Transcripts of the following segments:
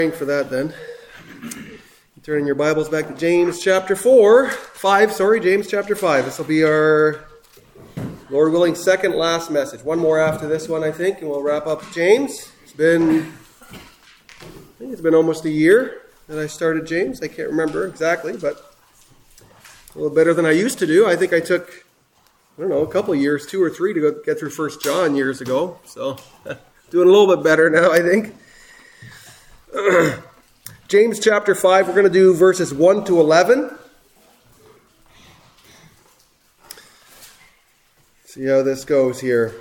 For that then. Turning your Bibles back to James chapter 5. James chapter 5. This will be our, Lord willing, second last message. One more after this one, I think, and we'll wrap up James. It's been almost a year that I started James. I can't remember exactly, but a little better than I used to do. I think I took, a couple of years, 2 or 3 to get through 1 John years ago. So, doing a little bit better now, I think. James chapter 5, we're going to do verses 1 to 11. See how this goes here.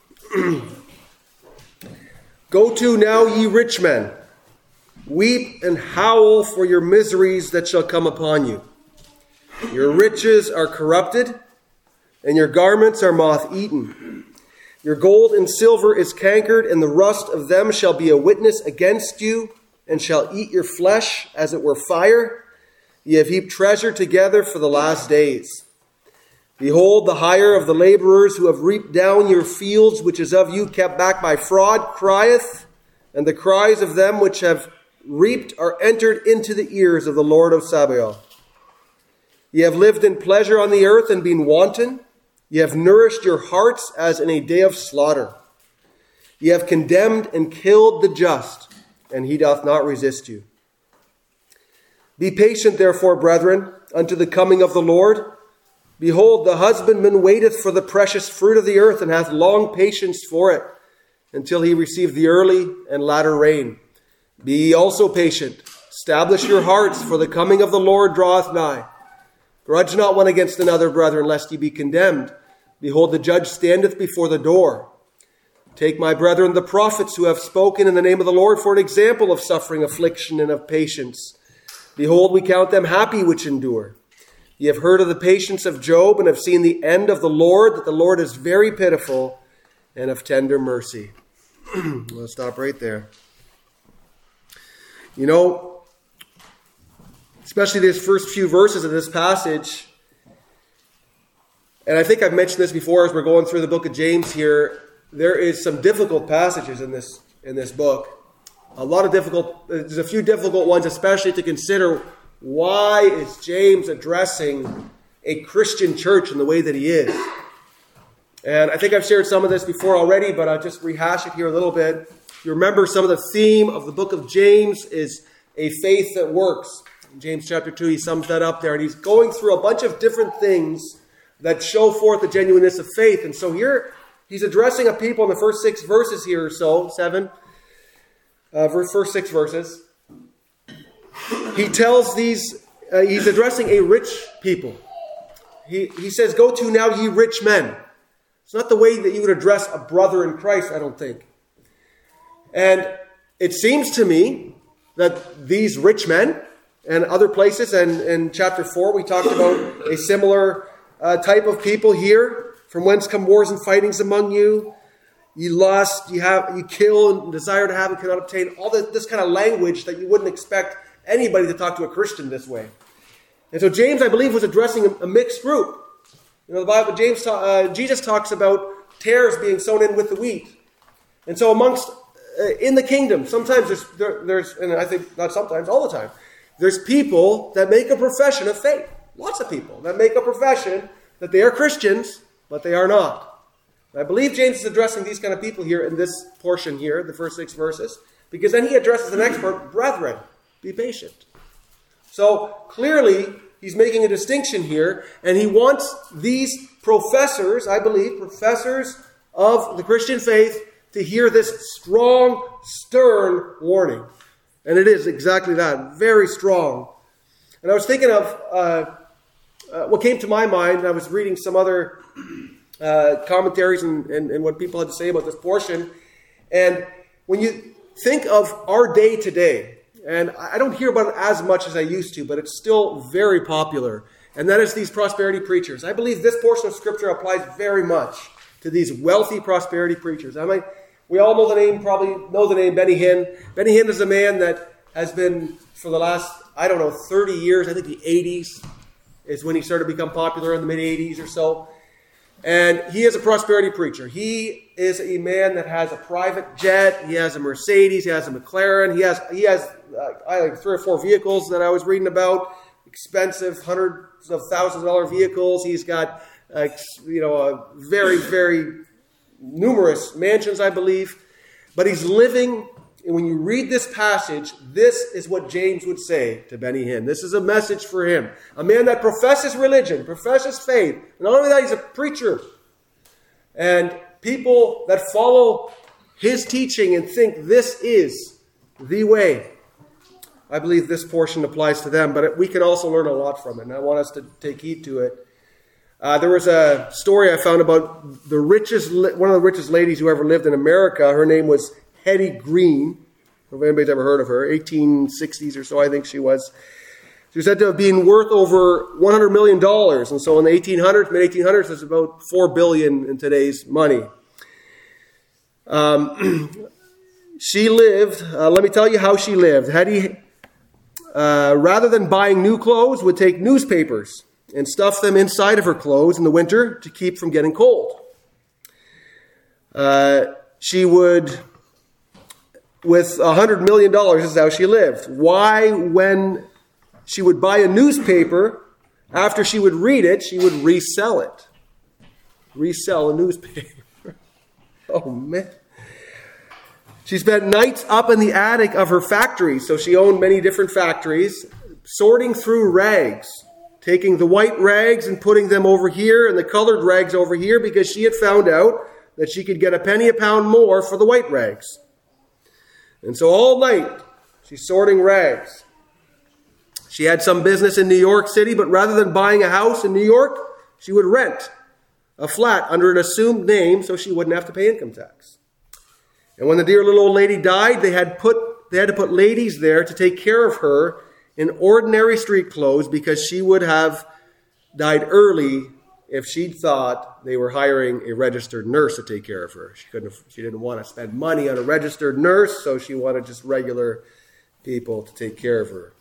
Go to now, ye rich men, weep and howl for your miseries that shall come upon you. Your riches are corrupted, and your garments are moth-eaten. Your gold and silver is cankered, and the rust of them shall be a witness against you, and shall eat your flesh as it were fire. Ye have heaped treasure together for the last days. Behold, the hire of the laborers who have reaped down your fields, which is of you kept back by fraud, crieth, and the cries of them which have reaped are entered into the ears of the Lord of Sabaoth. Ye have lived in pleasure on the earth and been wanton. Ye have nourished your hearts as in a day of slaughter. Ye have condemned and killed the just, and he doth not resist you. Be patient, therefore, brethren, unto the coming of the Lord. Behold, the husbandman waiteth for the precious fruit of the earth, and hath long patience for it, until he receive the early and latter rain. Be ye also patient. Establish your hearts, for the coming of the Lord draweth nigh. Grudge not one against another, brethren, lest ye be condemned. Behold, the judge standeth before the door. Take, my brethren, the prophets who have spoken in the name of the Lord for an example of suffering, affliction, and of patience. Behold, we count them happy which endure. Ye have heard of the patience of Job, and have seen the end of the Lord, that the Lord is very pitiful and of tender mercy. We'll stop right there. Especially these first few verses of this passage, and I think I've mentioned this before as we're going through the book of James here, there is some difficult passages in this book. There's a few difficult ones, especially to consider why is James addressing a Christian church in the way that he is. And I think I've shared some of this before already, but I'll just rehash it here a little bit. You remember some of the theme of the book of James is a faith that works. In James chapter 2, he sums that up there, and he's going through a bunch of different things that show forth the genuineness of faith. And so here, he's addressing a people in the first 6 verses here or so, 7, first 6 verses. He tells he's addressing a rich people. He says, go to now ye rich men. It's not the way that you would address a brother in Christ, I don't think. And it seems to me that these rich men and other places, and in chapter 4 we talked about a similar type of people here. From whence come wars and fightings among you? Ye lust, you kill and desire to have and cannot obtain. All this kind of language that you wouldn't expect anybody to talk to a Christian this way. And so James, I believe, was addressing a mixed group. The Bible, Jesus talks about tares being sown in with the wheat. And so in the kingdom, sometimes there's, and I think not sometimes, all the time, there's people that make a profession of faith. Lots of people that make a profession that they are Christians, but they are not. And I believe James is addressing these kind of people here in this portion here, the first 6 verses, because then he addresses the next part, brethren, be patient. So clearly, he's making a distinction here, and he wants these professors, I believe, professors of the Christian faith, to hear this strong, stern warning. And it is exactly that, very strong. And I was thinking of what came to my mind. I was reading some other commentaries and what people had to say about this portion. And when you think of our day today, and I don't hear about it as much as I used to, but it's still very popular, and that is these prosperity preachers. I believe this portion of Scripture applies very much to these wealthy prosperity preachers. We all know the name Benny Hinn. Benny Hinn is a man that has been, for the last, 30 years, I think the 80s is when he started to become popular, in the mid-80s or so. And he is a prosperity preacher. He is a man that has a private jet. He has a Mercedes. He has a McLaren. He has I like 3 or 4 vehicles that I was reading about. Expensive, hundreds of thousands of dollar vehicles. He's got, a very, very numerous mansions, I believe. But he's living, and when you read this passage, this is what James would say to Benny Hinn. This is a message for him. A man that professes religion, professes faith. And not only that, he's a preacher. And people that follow his teaching and think this is the way. I believe this portion applies to them, but we can also learn a lot from it, and I want us to take heed to it. There was a story I found about one of the richest ladies who ever lived in America. Her name was Hetty Green. I don't know if anybody's ever heard of her. 1860s or so, I think she was. She was said to have been worth over $100 million. And so in the mid-1800s, it's about $4 billion in today's money. She lived, let me tell you how she lived. Hetty, rather than buying new clothes, would take newspapers and stuff them inside of her clothes in the winter to keep from getting cold. She would, with $100 million, this is how she lived. Why, when she would buy a newspaper, after she would read it, she would resell it. Resell a newspaper. Oh, man. She spent nights up in the attic of her factory, so she owned many different factories, sorting through rags, taking the white rags and putting them over here and the colored rags over here, because she had found out that she could get a penny a pound more for the white rags. And so all night, she's sorting rags. She had some business in New York City, but rather than buying a house in New York, she would rent a flat under an assumed name so she wouldn't have to pay income tax. And when the dear little old lady died, they had to put ladies there to take care of her in ordinary street clothes, because she would have died early if she'd thought they were hiring a registered nurse to take care of her. She didn't want to spend money on a registered nurse, so she wanted just regular people to take care of her.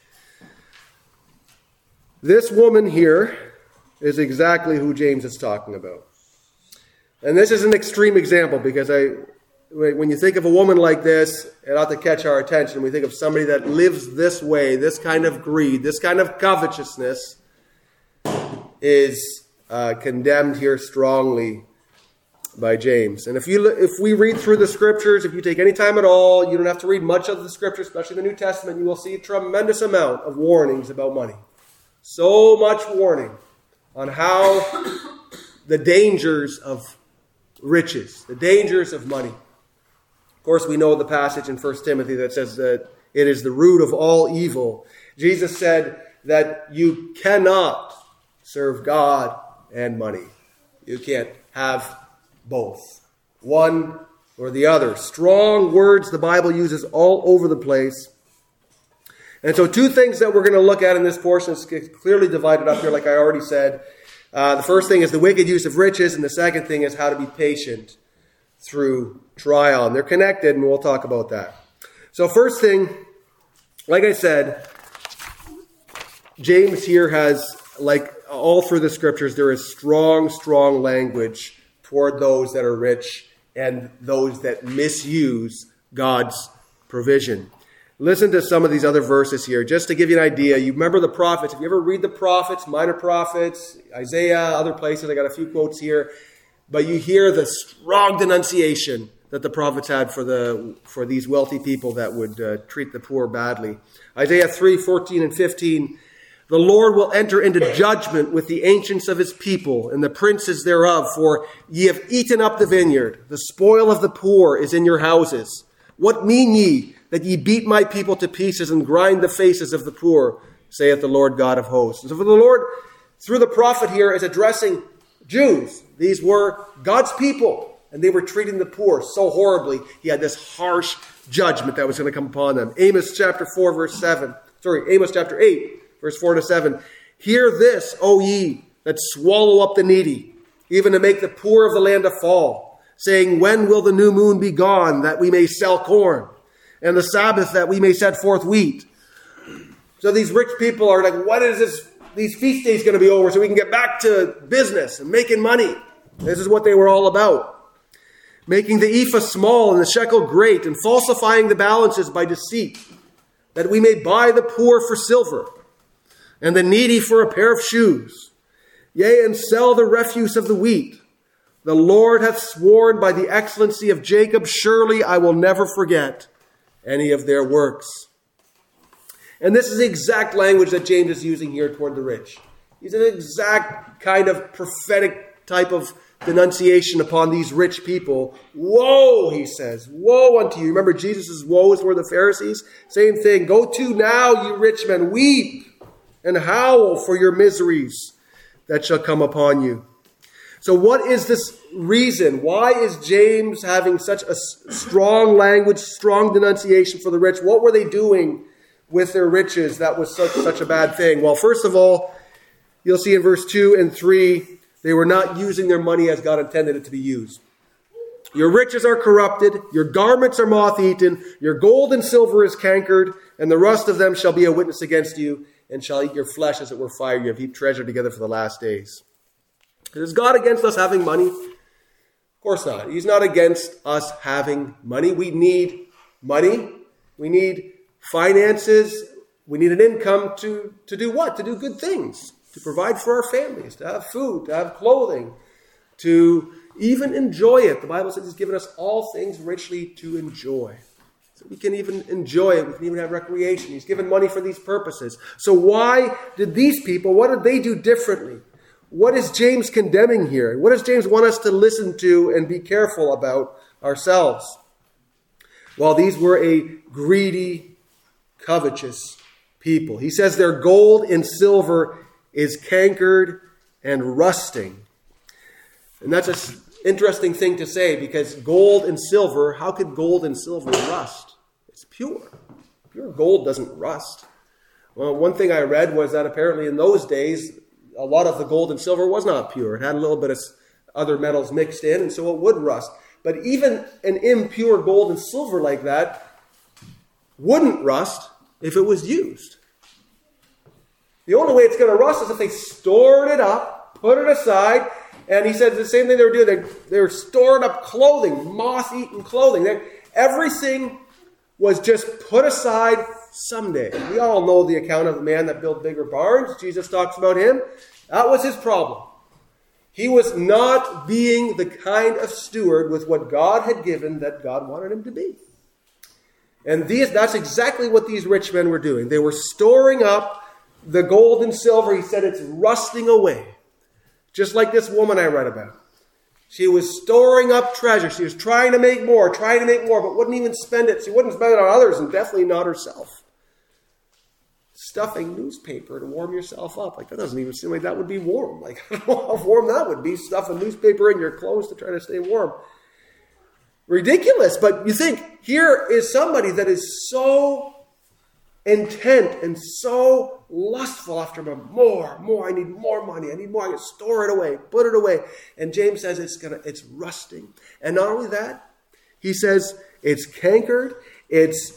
This woman here is exactly who James is talking about. And this is an extreme example, because when you think of a woman like this, it ought to catch our attention. We think of somebody that lives this way, this kind of greed, this kind of covetousness is condemned here strongly by James. And if we read through the scriptures, if you take any time at all, you don't have to read much of the scriptures, especially the New Testament, you will see a tremendous amount of warnings about money. So much warning on how the dangers of riches, the dangers of money. Of course, we know the passage in 1 Timothy that says that it is the root of all evil. Jesus said that you cannot serve God and money. You can't have both, one or the other. Strong words the Bible uses all over the place. And so 2 things that we're going to look at in this portion is clearly divided up here, like I already said. The first thing is the wicked use of riches, and the second thing is how to be patient through trial. And they're connected, and we'll talk about that. So first thing, like I said, James here has, like all through the scriptures, there is strong, strong language toward those that are rich and those that misuse God's provision. Listen to some of these other verses here, just to give you an idea. You remember the prophets. If you ever read the prophets, minor prophets, Isaiah, other places, I got a few quotes here. But you hear the strong denunciation that the prophets had for these wealthy people that would treat the poor badly. Isaiah 3:14 and 15. The Lord will enter into judgment with the ancients of his people and the princes thereof, for ye have eaten up the vineyard. The spoil of the poor is in your houses. What mean ye, that ye beat my people to pieces and grind the faces of the poor, saith the Lord God of hosts. And so for the Lord, through the prophet here, is addressing Jews. These were God's people, and they were treating the poor so horribly. He had this harsh judgment that was going to come upon them. Amos chapter 8, verse 4 to 7. Hear this, O ye that swallow up the needy, even to make the poor of the land to fall, saying, when will the new moon be gone, that we may sell corn, and the Sabbath, that we may set forth wheat? So these rich people are like, what is this? These feast days going to be over so we can get back to business and making money. This is what they were all about. Making the ephah small and the shekel great, and falsifying the balances by deceit, that we may buy the poor for silver, and the needy for a pair of shoes. Yea, and sell the refuse of the wheat. The Lord hath sworn by the excellency of Jacob, surely I will never forget any of their works. And this is the exact language that James is using here toward the rich. He's an exact kind of prophetic type of denunciation upon these rich people. Woe, he says. Woe unto you. Remember Jesus' woes were the Pharisees? Same thing. Go to now, you rich men. Weep and howl for your miseries that shall come upon you. So what is this reason? Why is James having such a strong language, strong denunciation for the rich? What were they doing with their riches that was such a bad thing? Well, first of all, you'll see in verse 2 and 3, they were not using their money as God intended it to be used. Your riches are corrupted, your garments are moth-eaten, your gold and silver is cankered, and the rust of them shall be a witness against you, and shall eat your flesh as it were fire. You have heaped treasure together for the last days. Is God against us having money? Of course not. He's not against us having money. We need money. We need finances. We need an income to do what? To do good things. To provide for our families. To have food. To have clothing. To even enjoy it. The Bible says He's given us all things richly to enjoy. So we can even enjoy it. We can even have recreation. He's given money for these purposes. So why did these people, what did they do differently? What is James condemning here? What does James want us to listen to and be careful about ourselves? Well, these were a greedy, covetous people. He says their gold and silver is cankered and rusting. And that's an interesting thing to say, because gold and silver, how could gold and silver rust? It's pure. Pure gold doesn't rust. Well, one thing I read was that apparently in those days, a lot of the gold and silver was not pure. It had a little bit of other metals mixed in, and so it would rust. But even an impure gold and silver like that wouldn't rust if it was used. The only way it's going to rust is if they stored it up, put it aside, and he said the same thing they were doing. They were storing up clothing, moth-eaten clothing. Everything was just put aside someday. We all know the account of the man that built bigger barns. Jesus talks about him. That was his problem. He was not being the kind of steward with what God had given that God wanted him to be. And that's exactly what these rich men were doing. They were storing up the gold and silver. He said it's rusting away. Just like this woman I read about. She was storing up treasure. She was trying to make more, but wouldn't even spend it. She wouldn't spend it on others, and definitely not herself. Stuffing newspaper to warm yourself up. Like, that doesn't even seem like that would be warm. Like, I don't know how warm that would be, stuffing newspaper in your clothes to try to stay warm. Ridiculous. But you think, here is somebody that is so intent and so lustful after more. I need more money. I need more. I can store it away, put it away. And James says it's rusting. And not only that, he says it's cankered. It's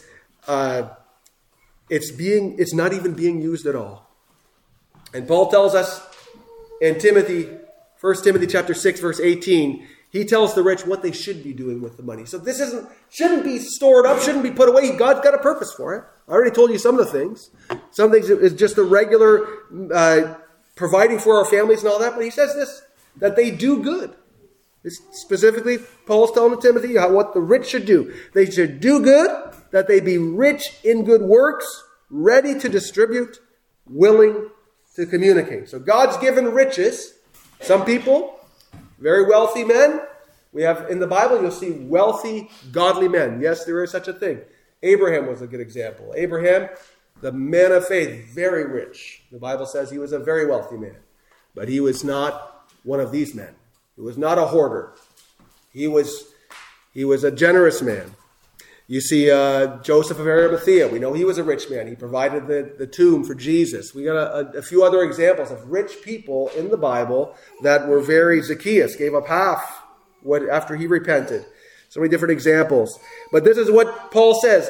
not even being used at all. And Paul tells us in 1 Timothy chapter 6, verse 18, he tells the rich what they should be doing with the money. So this shouldn't be stored up, shouldn't be put away. God's got a purpose for it. I already told you some of the things. Some things is just a regular providing for our families and all that. But he says this, that they do good. Specifically, Paul's telling Timothy what the rich should do. They should do good, that they be rich in good works, ready to distribute, willing to communicate. So God's given riches. Some people, very wealthy men. We have in the Bible, you'll see wealthy, godly men. Yes, there is such a thing. Abraham was a good example. Abraham, the man of faith, very rich. The Bible says he was a very wealthy man. But he was not one of these men. He was not a hoarder. He was a generous man. You see Joseph of Arimathea. We know he was a rich man. He provided the tomb for Jesus. We got a few other examples of rich people in the Bible that were very. Zacchaeus gave up half after he repented. So many different examples. But this is what Paul says.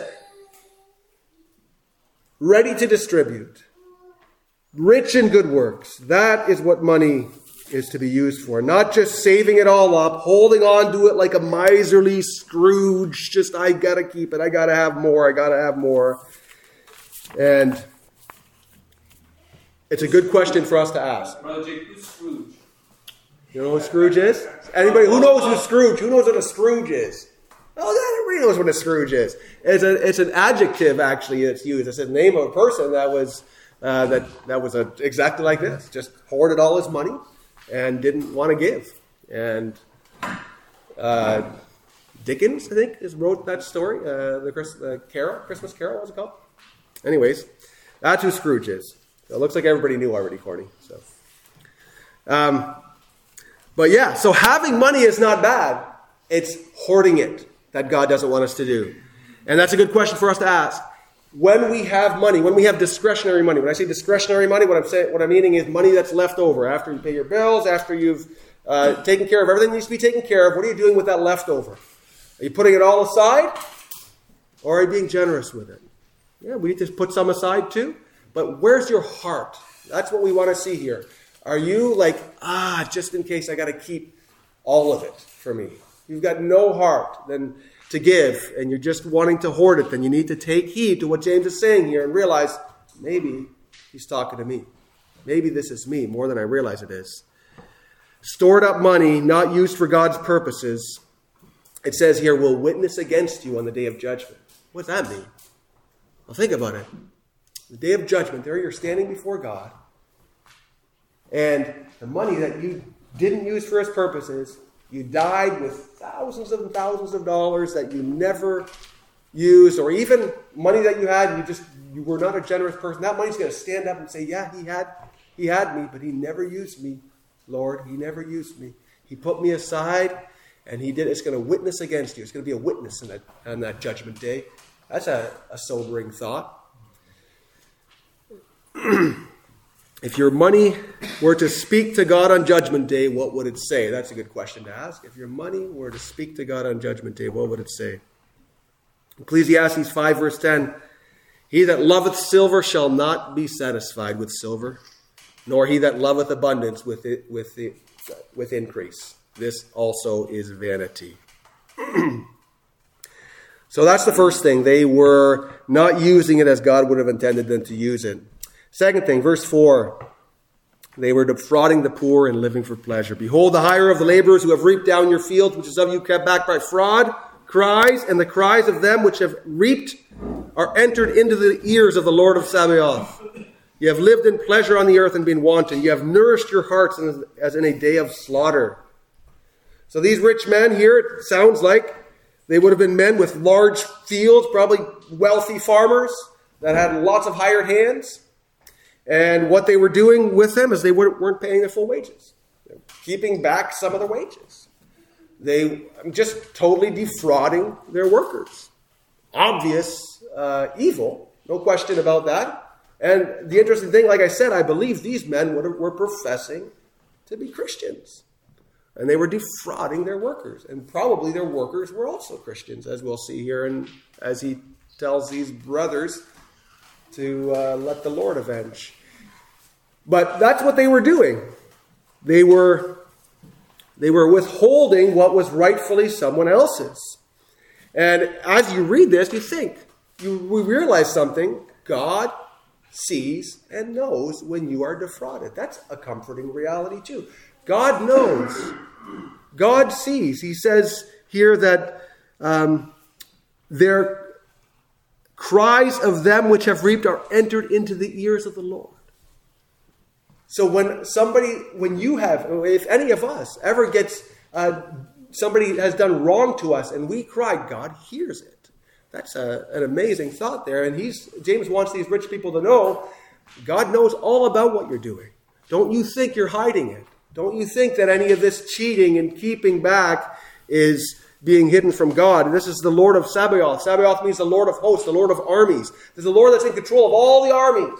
Ready to distribute. Rich in good works. That is what money is to be used for. Not just saving it all up, holding on to it like a miserly Scrooge. Just, I got to keep it. I got to have more. I got to have more. And it's a good question for us to ask. Brother Jake, who's Scrooge? You know who Scrooge is? Anybody who knows who Scrooge? Who knows what a Scrooge is? Oh, everybody knows what a Scrooge is. It's an adjective actually that's used. It's the name of a person that was exactly like this. Just hoarded all his money and didn't want to give. And Dickens, I think, wrote that story. The Christmas Carol, what's it called? Anyways, that's who Scrooge is. So it looks like everybody knew already, Corny. So, but yeah, so having money is not bad. It's hoarding it that God doesn't want us to do. And that's a good question for us to ask. When we have money, when we have discretionary money, when I say discretionary money, what I'm meaning is money that's left over after you pay your bills, after you've taken care of everything that needs to be taken care of. What are you doing with that leftover? Are you putting it all aside? Or are you being generous with it? Yeah, we need to put some aside too. But where's your heart? That's what we want to see here. Are you like, just in case I got to keep all of it for me? You've got no heart then to give, and you're just wanting to hoard it. Then you need to take heed to what James is saying here and realize maybe he's talking to me. Maybe this is me more than I realize it is. Stored up money, not used for God's purposes, it says here, will witness against you on the day of judgment. What does that mean? Well, think about it. The day of judgment, there you're standing before God, and the money that you didn't use for his purposes, you died with thousands and thousands of dollars that you never used, or even money that you had, and you were not a generous person. That money's going to stand up and say, yeah, he had me, but he never used me, Lord. He never used me. He put me aside, and it's going to witness against you. It's going to be a witness on that judgment day. That's a sobering thought. If your money were to speak to God on Judgment Day, what would it say? That's a good question to ask. If your money were to speak to God on Judgment Day, what would it say? Ecclesiastes 5 verse 10, he that loveth silver shall not be satisfied with silver, nor he that loveth abundance with increase. This also is vanity. So that's the first thing. They were not using it as God would have intended them to use it. Second thing, verse 4, they were defrauding the poor and living for pleasure. Behold, the hire of the laborers who have reaped down your fields, which is of you kept back by fraud, cries, and the cries of them which have reaped are entered into the ears of the Lord of Sabaoth. You have lived in pleasure on the earth and been wanton. You have nourished your hearts as in a day of slaughter. So these rich men here, it sounds like they would have been men with large fields, probably wealthy farmers that had lots of hired hands. And what they were doing with them is they weren't paying their full wages. They were keeping back some of their wages. They just totally defrauding their workers. Obvious evil, no question about that. And the interesting thing, like I said, I believe these men were professing to be Christians. And they were defrauding their workers. And probably their workers were also Christians, as we'll see here, and as he tells these brothers to let the Lord avenge. But that's what they were doing. They were withholding what was rightfully someone else's. And as you read this, we realize something. God sees and knows when you are defrauded. That's a comforting reality too. God knows. God sees. He says here that their cries of them which have reaped are entered into the ears of the Lord. So if any of us ever gets, somebody has done wrong to us and we cry, God hears it. That's an amazing thought there. And James wants these rich people to know, God knows all about what you're doing. Don't you think you're hiding it? Don't you think that any of this cheating and keeping back is being hidden from God? And this is the Lord of Sabaoth. Sabaoth means the Lord of hosts, the Lord of armies. There's the Lord that's in control of all the armies.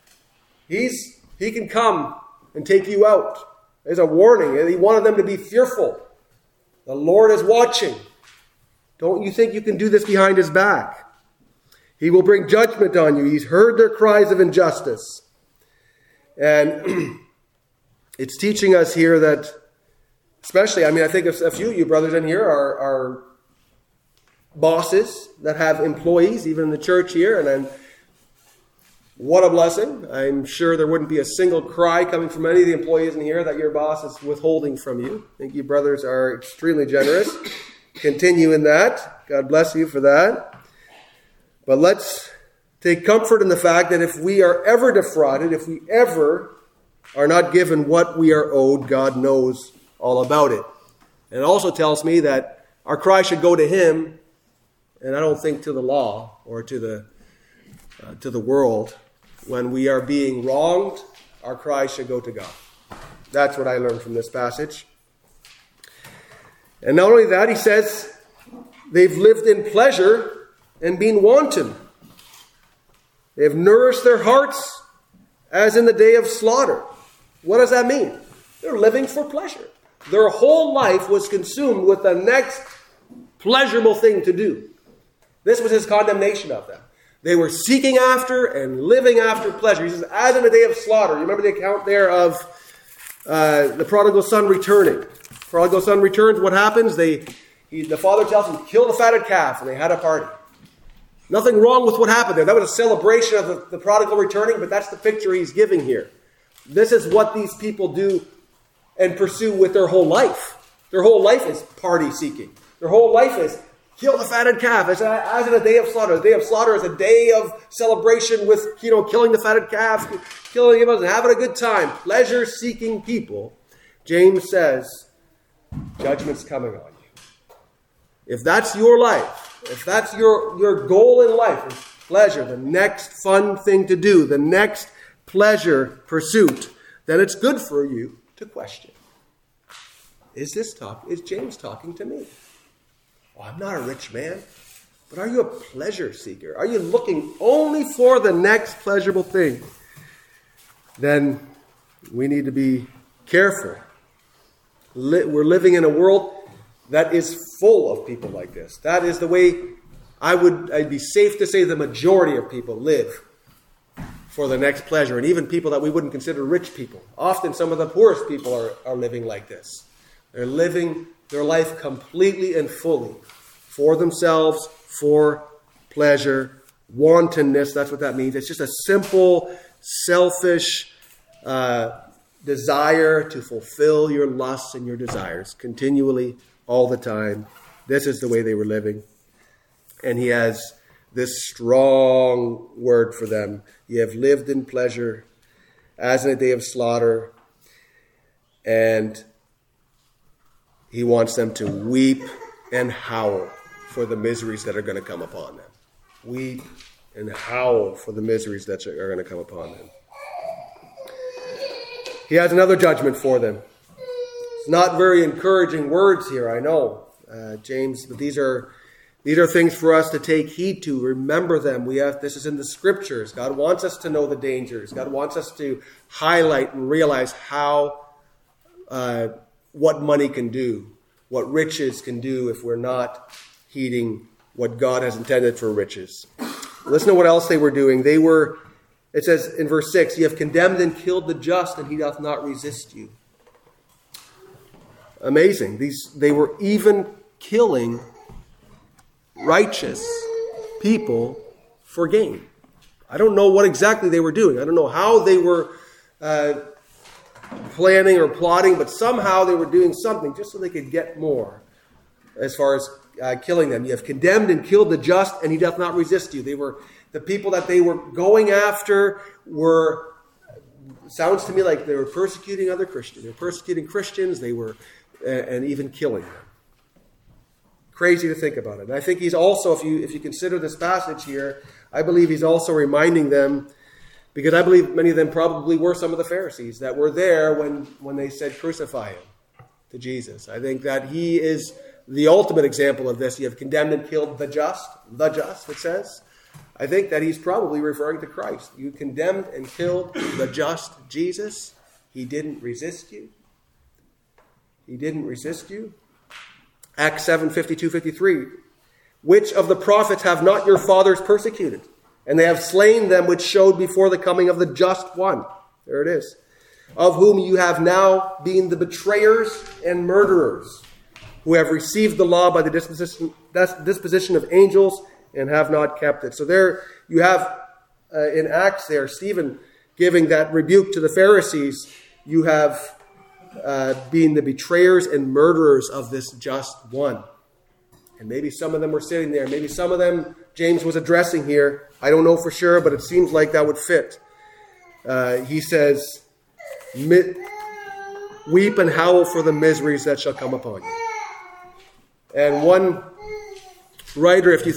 He can come and take you out. There's a warning. He wanted them to be fearful. The Lord is watching. Don't you think you can do this behind his back? He will bring judgment on you. He's heard their cries of injustice. And it's teaching us here that, especially, I think a few of you brothers in here are bosses that have employees, even in the church here, and then what a blessing. I'm sure there wouldn't be a single cry coming from any of the employees in here that your boss is withholding from you. I think you brothers are extremely generous. Continue in that. God bless you for that. But let's take comfort in the fact that if we are ever defrauded, if we ever are not given what we are owed, God knows all about it. And it also tells me that our cry should go to Him, and I don't think to the law or to the world. When we are being wronged, our cry should go to God. That's what I learned from this passage. And not only that, he says they've lived in pleasure and been wanton. They have nourished their hearts as in the day of slaughter. What does that mean? They're living for pleasure. Their whole life was consumed with the next pleasurable thing to do. This was his condemnation of them. They were seeking after and living after pleasure. He says, as in the day of slaughter. You remember the account there of the prodigal son returning. Prodigal son returns. What happens? The father tells him, kill the fatted calf. And they had a party. Nothing wrong with what happened there. That was a celebration of the prodigal returning, but that's the picture he's giving here. This is what these people do and pursue with their whole life. Their whole life is party seeking. Their whole life is kill the fatted calf, as in a day of slaughter. The day of slaughter is a day of celebration with, killing the fatted calf, killing him and having a good time. Pleasure-seeking people. James says, judgment's coming on you. If that's your life, if that's your goal in life, is pleasure, the next fun thing to do, the next pleasure pursuit, then it's good for you to question. Is James talking to me? Oh, I'm not a rich man, but are you a pleasure seeker? Are you looking only for the next pleasurable thing? Then we need to be careful. We're living in a world that is full of people like this. That is the way I'd be safe to say the majority of people live for the next pleasure. And even people that we wouldn't consider rich people. Often some of the poorest people are living like this. They're living their life completely and fully for themselves, for pleasure, wantonness. That's what that means. It's just a simple, selfish desire to fulfill your lusts and your desires continually, all the time. This is the way they were living. And he has this strong word for them. You have lived in pleasure as in a day of slaughter. And he wants them to weep and howl for the miseries that are going to come upon them. Weep and howl for the miseries that are going to come upon them. He has another judgment for them. It's not very encouraging words here, I know, James, but these are things for us to take heed to. Remember them. This is in the scriptures. God wants us to know the dangers. God wants us to highlight and realize what money can do, what riches can do if we're not heeding what God has intended for riches. Listen to what else they were doing. It says in verse 6, you have condemned and killed the just, and he doth not resist you. Amazing. They were even killing righteous people for gain. I don't know what exactly they were doing. I don't know how they were planning or plotting, but somehow they were doing something just so they could get more as far as killing them. You have condemned and killed the just, and he doth not resist you. The people that they were going after sounds to me like they were persecuting other Christians. They were persecuting Christians, and even killing them. Crazy to think about it. And I think he's also, if you consider this passage here, I believe he's also reminding them, because I believe many of them probably were some of the Pharisees that were there when they said crucify him to Jesus. I think that he is the ultimate example of this. You have condemned and killed the just, it says. I think that he's probably referring to Christ. You condemned and killed the just Jesus. He didn't resist you. He didn't resist you. Acts 7, 52, 53. Which of the prophets have not your fathers persecuted? And they have slain them which showed before the coming of the just one. There it is. of whom you have now been the betrayers and murderers, who have received the law by the disposition of angels and have not kept it. So there you have in Acts there, Stephen giving that rebuke to the Pharisees. You have been the betrayers and murderers of this just one. And maybe some of them were sitting there. Maybe some of them James was addressing here. I don't know for sure, but it seems like that would fit. He says, weep and howl for the miseries that shall come upon you. And one writer, if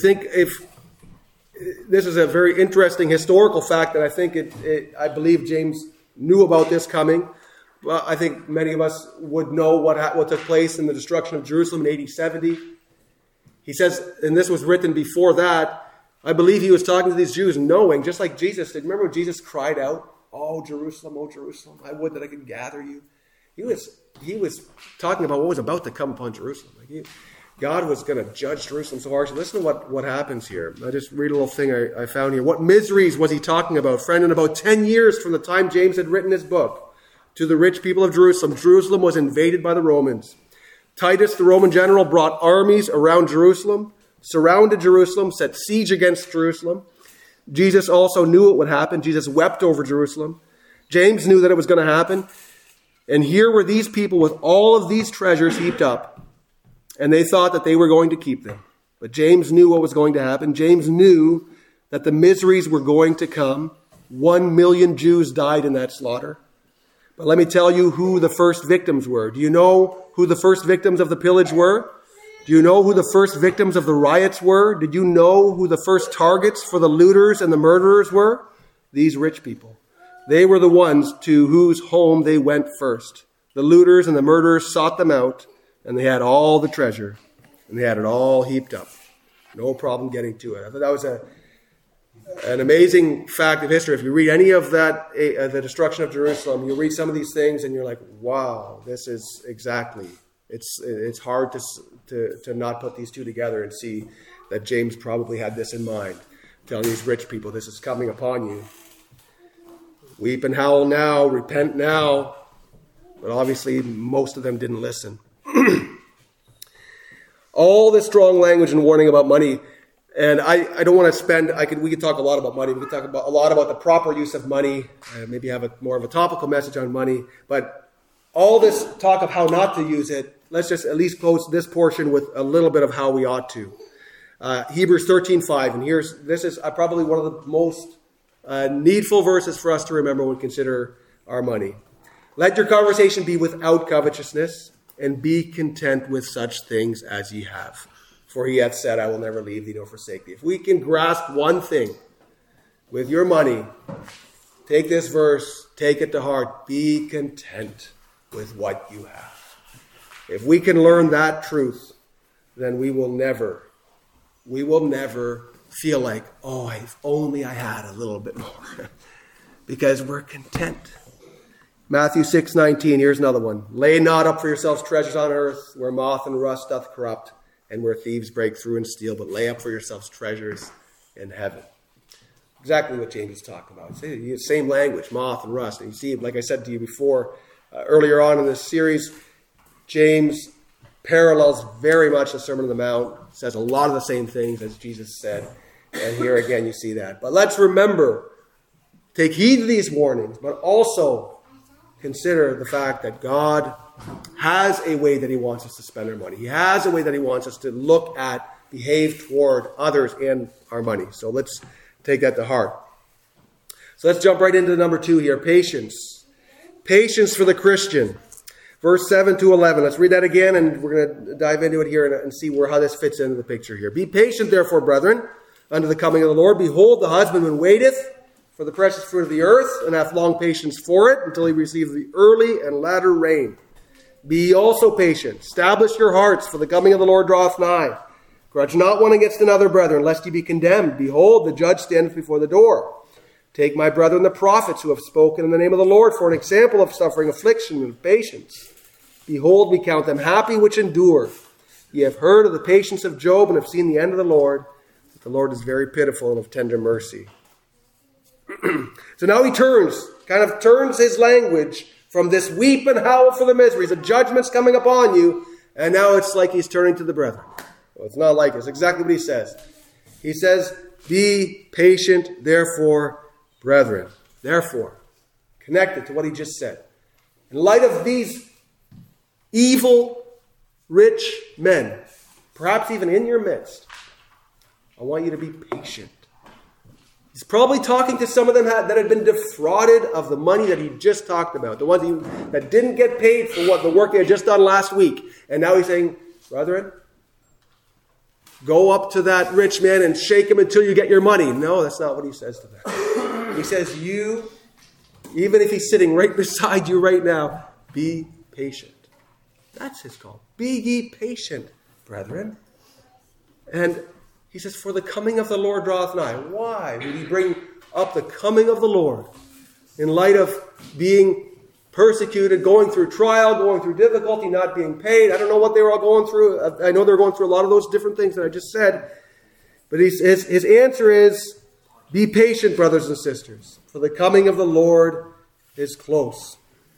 this is a very interesting historical fact that I think I believe James knew about this coming. Well, I think many of us would know what took place in the destruction of Jerusalem in AD 70. He says, and this was written before that, I believe he was talking to these Jews knowing, just like Jesus did. Remember when Jesus cried out, oh Jerusalem, I would that I could gather you. He was talking about what was about to come upon Jerusalem. God was going to judge Jerusalem so harshly. Listen to what happens here. I just read a little thing I found here. What miseries was he talking about? Friend, in about 10 years from the time James had written his book to the rich people of Jerusalem, Jerusalem was invaded by the Romans. Titus, the Roman general, brought armies around Jerusalem, surrounded Jerusalem, set siege against Jerusalem. Jesus also knew it would happen. Jesus wept over Jerusalem. James knew that it was going to happen. And here were these people with all of these treasures heaped up. And they thought that they were going to keep them. But James knew what was going to happen. James knew that the miseries were going to come. 1 million Jews died in that slaughter. But let me tell you who the first victims were. Do you know who the first victims of the pillage were? Do you know who the first victims of the riots were? Did you know who the first targets for the looters and the murderers were? These rich people. They were the ones to whose home they went first. The looters and the murderers sought them out, and they had all the treasure, and they had it all heaped up. No problem getting to it. I thought that was an amazing fact of history. If you read any of that, the destruction of Jerusalem, you read some of these things, and you're like, wow, this is exactly. It's hard to not put these two together and see that James probably had this in mind, telling these rich people, this is coming upon you. Weep and howl now, repent now. But obviously, most of them didn't listen. All this strong language and warning about money, and I don't want to spend. We could talk a lot about money. We could talk a lot about the proper use of money. Maybe have more of a topical message on money. But all this talk of how not to use it, let's just at least close this portion with a little bit of how we ought to. Hebrews 13:5, and this is probably one of the most needful verses for us to remember when we consider our money. Let your conversation be without covetousness, and be content with such things as ye have. For he hath said, I will never leave thee nor forsake thee. If we can grasp one thing with your money, take this verse, take it to heart, be content with what you have. If we can learn that truth, then we will never feel like, oh, if only I had a little bit more. Because we're content. Matthew 6:19, here's another one. Lay not up for yourselves treasures on earth, where moth and rust doth corrupt, and where thieves break through and steal, but lay up for yourselves treasures in heaven. Exactly what James is talking about. It's same language, moth and rust. And you see, like I said to you before, earlier on in this series, James parallels very much the Sermon on the Mount, says a lot of the same things as Jesus said. And here again you see that. But let's remember, take heed to these warnings, but also consider the fact that God has a way that he wants us to spend our money. He has a way that he wants us to look at, behave toward others and our money. So let's take that to heart. So let's jump right into number 2 here, patience. Patience for the Christian. Verse 7 to 11. Let's read that again, and we're going to dive into it here and see how this fits into the picture here. Be patient, therefore, brethren, unto the coming of the Lord. Behold, the husbandman waiteth for the precious fruit of the earth, and hath long patience for it, until he receive the early and latter rain. Be ye also patient. Establish your hearts, for the coming of the Lord draweth nigh. Grudge not one against another, brethren, lest ye be condemned. Behold, the judge standeth before the door. Take my brethren the prophets, who have spoken in the name of the Lord, for an example of suffering, affliction, and patience. Behold, we count them happy which endure. Ye have heard of the patience of Job, and have seen the end of the Lord. The Lord is very pitiful and of tender mercy. So now he turns his language from this weep and howl for the miseries. The judgment's coming upon you. And now it's like he's turning to the brethren. Well, it's not like it's exactly what he says. He says, be patient, therefore, brethren. Therefore, connected to what he just said. In light of these evil, rich men, perhaps even in your midst, I want you to be patient. He's probably talking to some of them that had been defrauded of the money that he just talked about. The ones that didn't get paid for the work they had just done last week. And now he's saying, brethren, go up to that rich man and shake him until you get your money. No, that's not what he says to them. He says, you, even if he's sitting right beside you right now, be patient. That's his call. Be ye patient, brethren. And he says, for the coming of the Lord draweth nigh. Why would he bring up the coming of the Lord in light of being persecuted, going through trial, going through difficulty, not being paid? I don't know what they were all going through. I know they were going through a lot of those different things that I just said. But his answer is, be patient, brothers and sisters, for the coming of the Lord is close.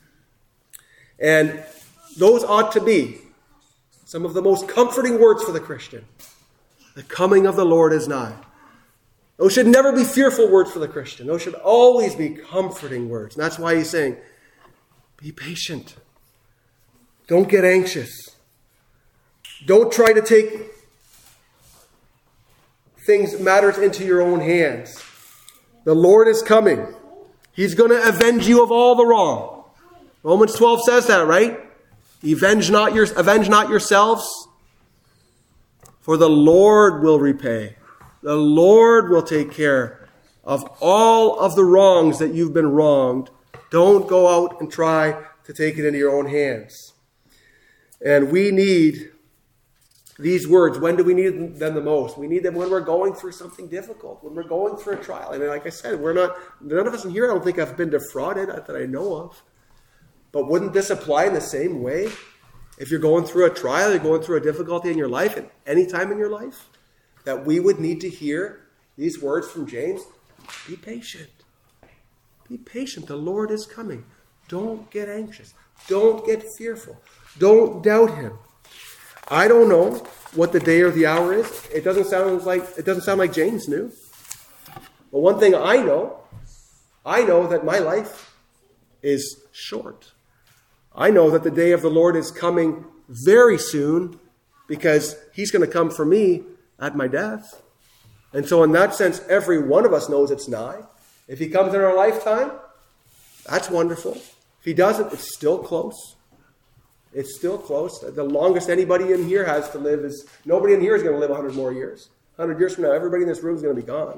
And those ought to be some of the most comforting words for the Christian. The coming of the Lord is nigh. Those should never be fearful words for the Christian. Those should always be comforting words. And that's why he's saying, be patient. Don't get anxious. Don't try to take matters into your own hands. The Lord is coming. He's going to avenge you of all the wrong. Romans 12 says that, right? Avenge not yourselves, for the Lord will repay. The Lord will take care of all of the wrongs that you've been wronged. Don't go out and try to take it into your own hands. And we need these words. When do we need them the most? We need them when we're going through something difficult, when we're going through a trial. And like I said, none of us in here, I don't think have been defrauded that I know of. But wouldn't this apply in the same way? If you're going through a trial, you're going through a difficulty in your life, at any time in your life, that we would need to hear these words from James. Be patient. Be patient. The Lord is coming. Don't get anxious. Don't get fearful. Don't doubt him. I don't know what the day or the hour is. It doesn't sound like James knew. But one thing I know that my life is short. I know that the day of the Lord is coming very soon because he's going to come for me at my death. And so in that sense, every one of us knows it's nigh. If he comes in our lifetime, that's wonderful. If he doesn't, it's still close. It's still close. The longest anybody in here has to live is, nobody in here is going to live 100 more years. 100 years from now, everybody in this room is going to be gone.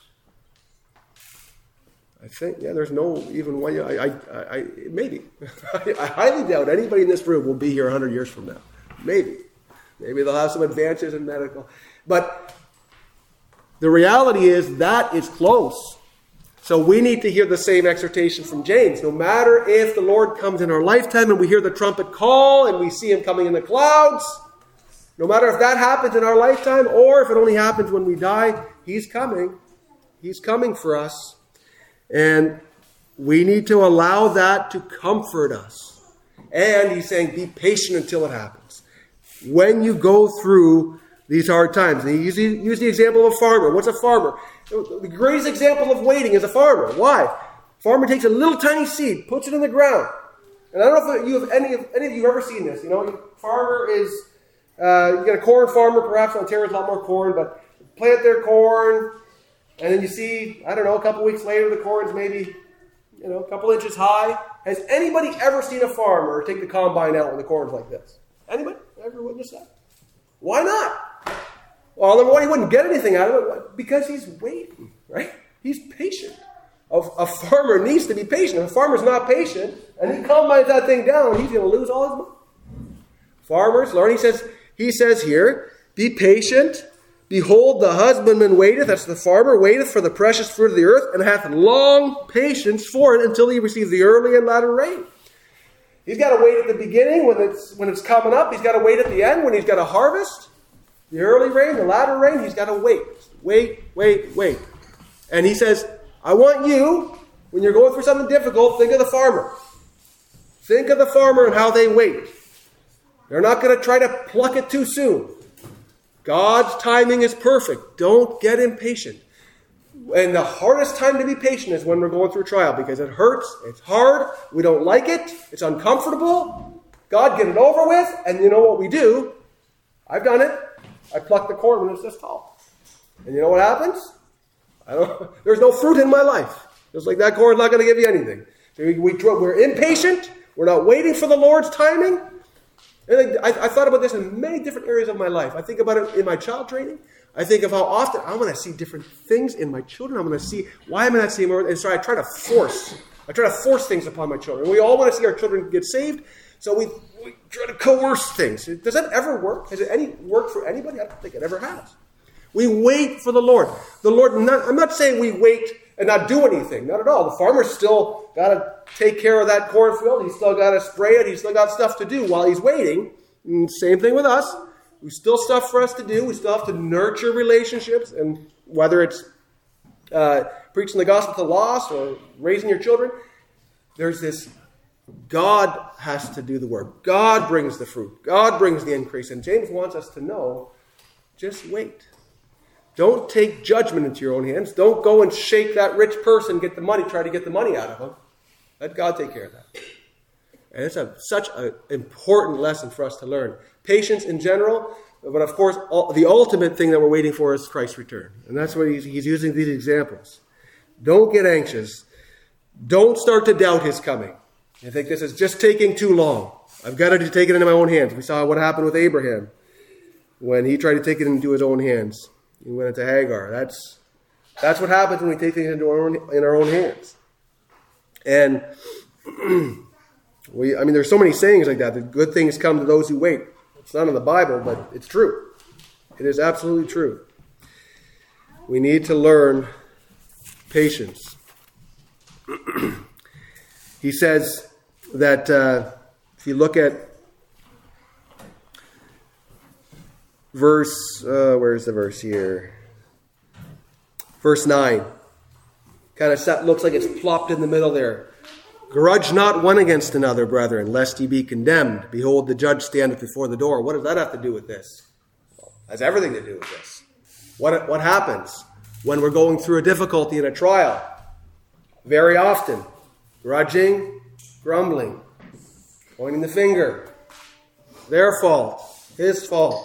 I think, there's no even one. Maybe. I highly doubt anybody in this room will be here 100 years from now. Maybe they'll have some advances in medical. But the reality is that is close. So we need to hear the same exhortation from James. No matter if the Lord comes in our lifetime and we hear the trumpet call and we see him coming in the clouds, no matter if that happens in our lifetime or if it only happens when we die, he's coming. He's coming for us. And we need to allow that to comfort us. And he's saying, be patient until it happens. When you go through these hard times. And he used the example of a farmer. What's a farmer? The greatest example of waiting is a farmer. Why? Farmer takes a little tiny seed, puts it in the ground. And I don't know if you have any of you ever seen this. Farmer is, you get a corn farmer, perhaps Ontario's a lot more corn, but plant their corn, and then you see, I don't know, a couple weeks later, the corn's maybe, a couple inches high. Has anybody ever seen a farmer take the combine out when the corn's like this? Anybody ever witnessed that? Why not? Well, number one, he wouldn't get anything out of it because he's waiting, right? He's patient. A farmer needs to be patient. If a farmer's not patient, and he combines that thing down, he's going to lose all his money. Farmers, learn, he says here, be patient. Behold, the husbandman waiteth, that's the farmer, waiteth for the precious fruit of the earth, and hath long patience for it until he receive the early and latter rain. He's got to wait at the beginning when it's coming up. He's got to wait at the end when he's got to harvest. The early rain, the latter rain, he's got to wait. Wait. And he says, I want you, when you're going through something difficult, think of the farmer. Think of the farmer and how they wait. They're not going to try to pluck it too soon. God's timing is perfect. Don't get impatient. And the hardest time to be patient is when we're going through a trial, because it hurts, it's hard, we don't like it, it's uncomfortable. God, get it over with. And you know what we do? I've done it. I pluck the cord when it's this tall. And you know what happens? There's no fruit in my life. Just like that cord's not going to give you anything. We're impatient. We're not waiting for the Lord's timing. And I thought about this in many different areas of my life. I think about it in my child training. I think of how often I'm going to see different things in my children. I'm going to see, why am I not seeing more? And so I try to force things upon my children. We all want to see our children get saved. So we try to coerce things. Does that ever work? Has it worked for anybody? I don't think it ever has. We wait for the Lord. I'm not saying we wait and not do anything. Not at all. The farmer's still got to take care of that cornfield. He's still got to spray it. He's still got stuff to do while he's waiting. And same thing with us. We still stuff for us to do. We still have to nurture relationships. And whether it's preaching the gospel to the lost or raising your children, there's this, God has to do the work. God brings the fruit. God brings the increase. And James wants us to know, just wait. Don't take judgment into your own hands. Don't go and shake that rich person, try to get the money out of him. Let God take care of that. And it's such an important lesson for us to learn. Patience in general, but of course, the ultimate thing that we're waiting for is Christ's return. And that's what he's using these examples. Don't get anxious. Don't start to doubt his coming. You think this is just taking too long. I've got to take it into my own hands. We saw what happened with Abraham when he tried to take it into his own hands. He went into Hagar. That's what happens when we take things in our own hands. And there's so many sayings like that. That good things come to those who wait. It's not in the Bible, but it's true. It is absolutely true. We need to learn patience. He says that if you look at where's the verse here? Verse 9. Kind of looks like it's plopped in the middle there. Grudge not one against another, brethren, lest ye be condemned. Behold, the judge standeth before the door. What does that have to do with this? Well, it has everything to do with this. What happens when we're going through a difficulty in a trial? Very often, grudging, grumbling, pointing the finger. Their fault, his fault.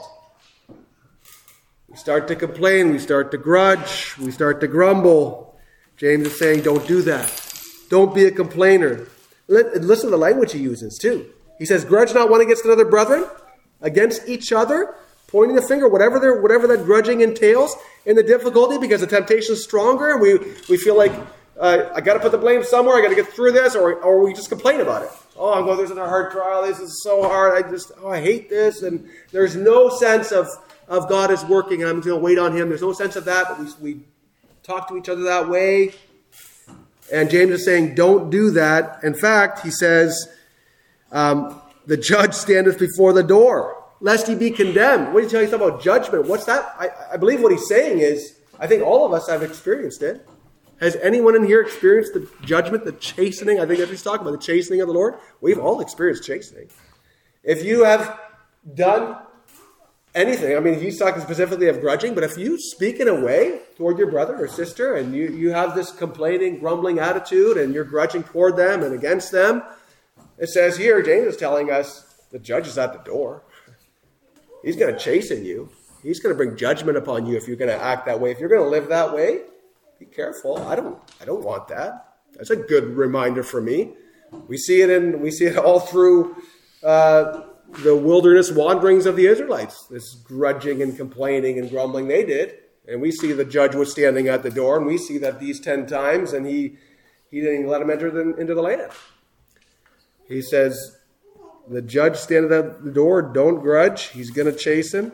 We start to complain, we start to grudge, we start to grumble. James is saying, don't do that. Don't be a complainer. Listen to the language he uses too. He says, grudge not one against another, brethren, against each other, pointing the finger, whatever that grudging entails in the difficulty, because the temptation is stronger, and we feel like, I got to put the blame somewhere, I got to get through this, or we just complain about it. Oh, I'm going through such a hard trial, this is so hard, I hate this, and there's no sense of God is working, and I'm going to wait on him. There's no sense of that, but we talk to each other that way. And James is saying, don't do that. In fact, he says, the judge standeth before the door, lest he be condemned. What did he tell you about judgment? What's that? I believe what he's saying is, I think all of us have experienced it. Has anyone in here experienced the judgment, the chastening? I think that's what he's talking about, the chastening of the Lord. We've all experienced chastening. If you have done anything, he's talking specifically of grudging, but if you speak in a way toward your brother or sister and you have this complaining, grumbling attitude and you're grudging toward them and against them, it says here, James is telling us, the judge is at the door. He's going to chasten you. He's going to bring judgment upon you if you're going to act that way. If you're going to live that way, be careful. I don't want that. That's a good reminder for me. We see it all through the wilderness wanderings of the Israelites, this grudging and complaining and grumbling they did. And we see the judge was standing at the door, and we see that these 10 times, and he didn't even let them enter into the land. He says, the judge standeth at the door, don't grudge, he's going to chasten.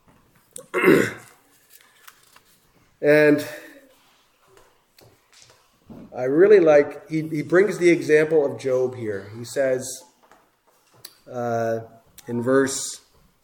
And I really like, he brings the example of Job here. He says, in verse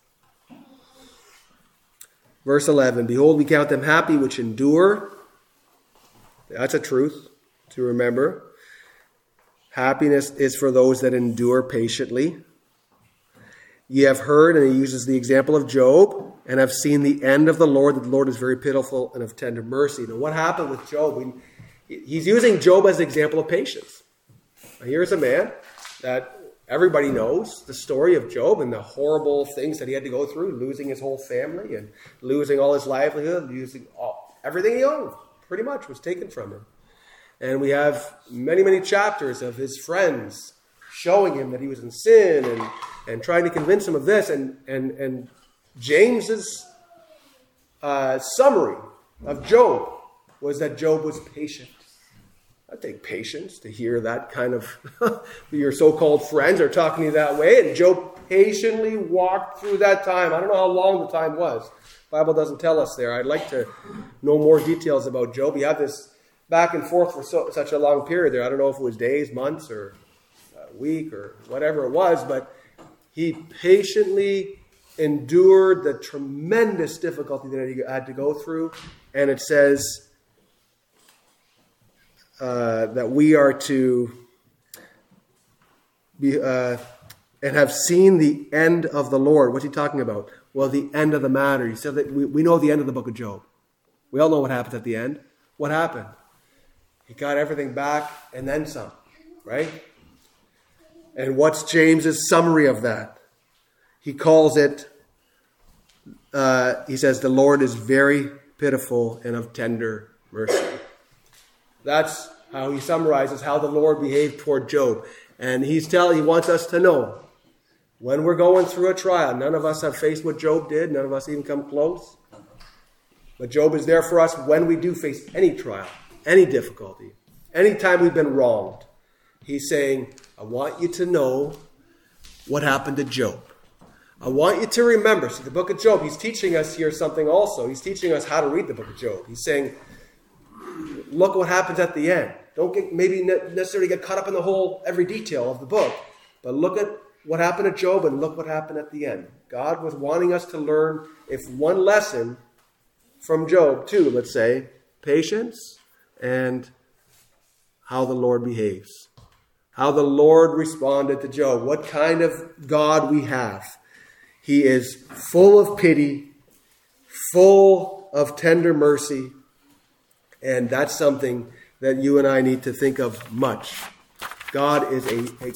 11, behold, we count them happy which endure. That's a truth to remember. Happiness is for those that endure patiently. Ye have heard, and he uses the example of Job, and have seen the end of the Lord, that the Lord is very pitiful and of tender mercy. Now, what happened with Job? He's using Job as an example of patience. Now, here's a man that everybody knows the story of Job and the horrible things that he had to go through, losing his whole family and losing all his livelihood, losing everything he owned, pretty much was taken from him. And we have many, many chapters of his friends showing him that he was in sin and trying to convince him of this. And James's summary of Job was that Job was patient. I'd take patience to hear that kind of your so-called friends are talking to you that way. And Job patiently walked through that time. I don't know how long the time was. The Bible doesn't tell us there. I'd like to know more details about Job. He had this back and forth for such a long period there. I don't know if it was days, months, or a week, or whatever it was, but he patiently endured the tremendous difficulty that he had to go through. And it says that we are to be and have seen the end of the Lord. What's he talking about? Well, the end of the matter. He said that we know the end of the book of Job. We all know what happens at the end. What happened? He got everything back and then some, right? And what's James's summary of that? He calls it, he says, the Lord is very pitiful and of tender mercy. That's how he summarizes how the Lord behaved toward Job. And he wants us to know, when we're going through a trial, none of us have faced what Job did. None of us even come close. But Job is there for us when we do face any trial, any difficulty, anytime we've been wronged. He's saying, I want you to know what happened to Job. I want you to remember. See, the book of Job, he's teaching us here something also. He's teaching us how to read the book of Job. He's saying, look what happens at the end. Don't maybe necessarily get caught up in every detail of the book, but look at what happened to Job and look what happened at the end. God was wanting us to learn, if one lesson from Job too, let's say, patience and how the Lord behaves. How the Lord responded to Job. What kind of God we have. He is full of pity, full of tender mercy, and that's something that you and I need to think of much. God is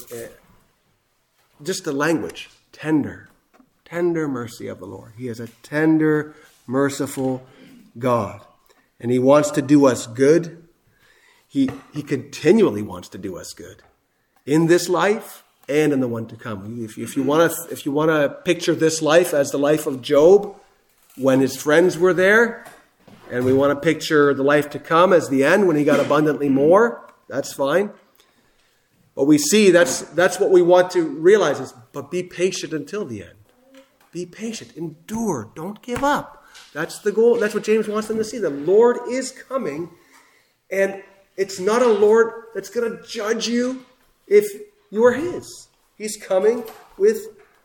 just the language, tender mercy of the Lord. He is a tender, merciful God. And he wants to do us good. He continually wants to do us good in this life and in the one to come. If you want to picture this life as the life of Job when his friends were there, and we want to picture the life to come as the end when he got abundantly more, that's fine. But we see that's what we want to realize is, but be patient until the end. Be patient. Endure. Don't give up. That's the goal. That's what James wants them to see. The Lord is coming, and it's not a Lord that's going to judge you if you are his. He's coming with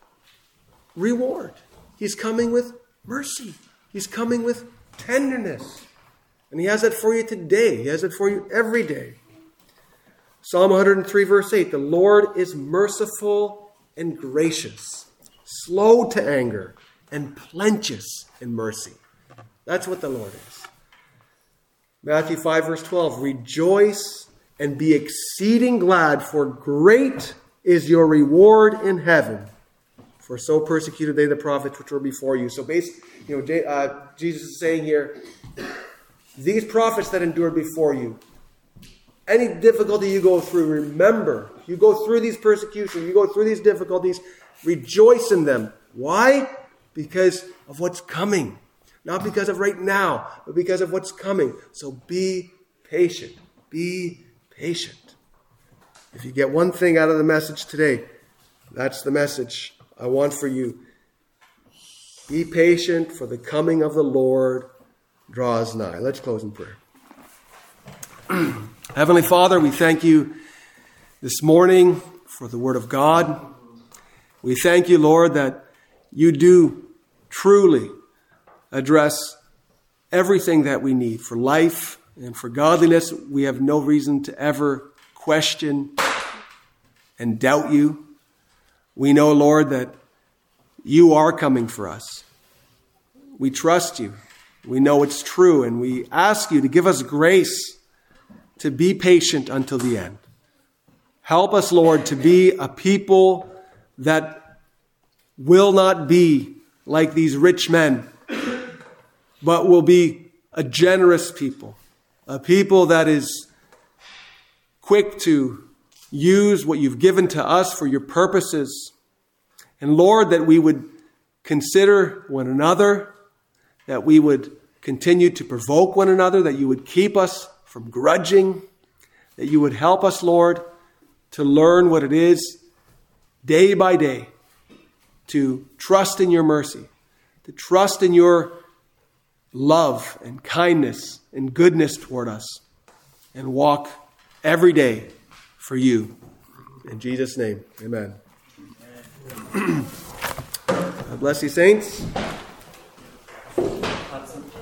reward. He's coming with mercy. He's coming with tenderness. And he has that for you today. He has it for you every day. Psalm 103 verse 8, the Lord is merciful and gracious, slow to anger, and plenteous in mercy. That's what the Lord is. Matthew 5 verse 12, rejoice and be exceeding glad, for great is your reward in heaven. For so persecuted they the prophets which were before you. So basically, Jesus is saying here, these prophets that endured before you, any difficulty you go through, remember, you go through these persecutions, you go through these difficulties, rejoice in them. Why? Because of what's coming. Not because of right now, but because of what's coming. So be patient. Be patient. If you get one thing out of the message today, that's the message I want for you. Be patient, for the coming of the Lord draws nigh. Let's close in prayer. Heavenly Father, we thank you this morning for the Word of God. We thank you, Lord, that you do truly address everything that we need for life and for godliness. We have no reason to ever question and doubt you. We know, Lord, that you are coming for us. We trust you. We know it's true, and we ask you to give us grace to be patient until the end. Help us, Lord, to be a people that will not be like these rich men, but will be a generous people, a people that is quick to use what you've given to us for your purposes. And Lord, that we would consider one another, that we would continue to provoke one another, that you would keep us from grudging, that you would help us, Lord, to learn what it is day by day, to trust in your mercy, to trust in your love and kindness and goodness toward us, and walk every day for you. In Jesus' name, amen. God bless you, saints.